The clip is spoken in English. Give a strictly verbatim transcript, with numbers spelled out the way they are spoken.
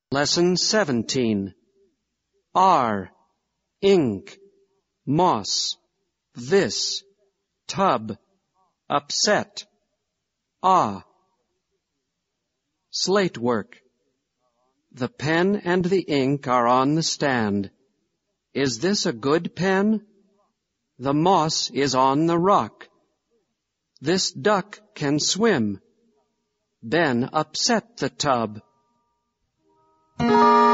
Lesson seventeen. R. Ink. Moss. This. Tub. Upset. Ah. Slate work. The pen and the ink are on the stand. Is this a good pen? The moss is on the rock. This duck can swim. Ben upset the tub.